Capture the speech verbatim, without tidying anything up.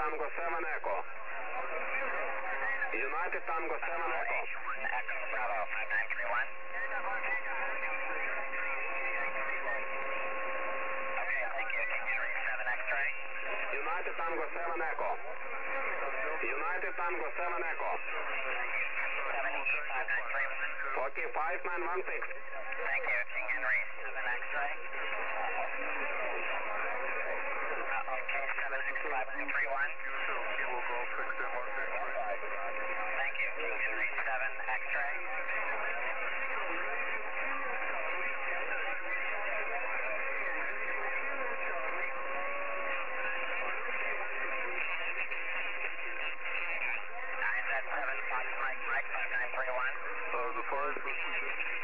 Tango seven Echo. United Tango seven Echo. Echo, Bravo, five nine three one. Okay, thank you. Can you read seven X-ray? United Tango seven Echo. United Tango seven Echo. seven E five nine three one. Okay, five nine one six. Thank you. King Henry, seven X-ray. Uh, okay, seven X five nine three one. Thank you. King Henry, seven X-ray. nine Z seven, Fox Mike Mike, five nine three one. Uh, the five.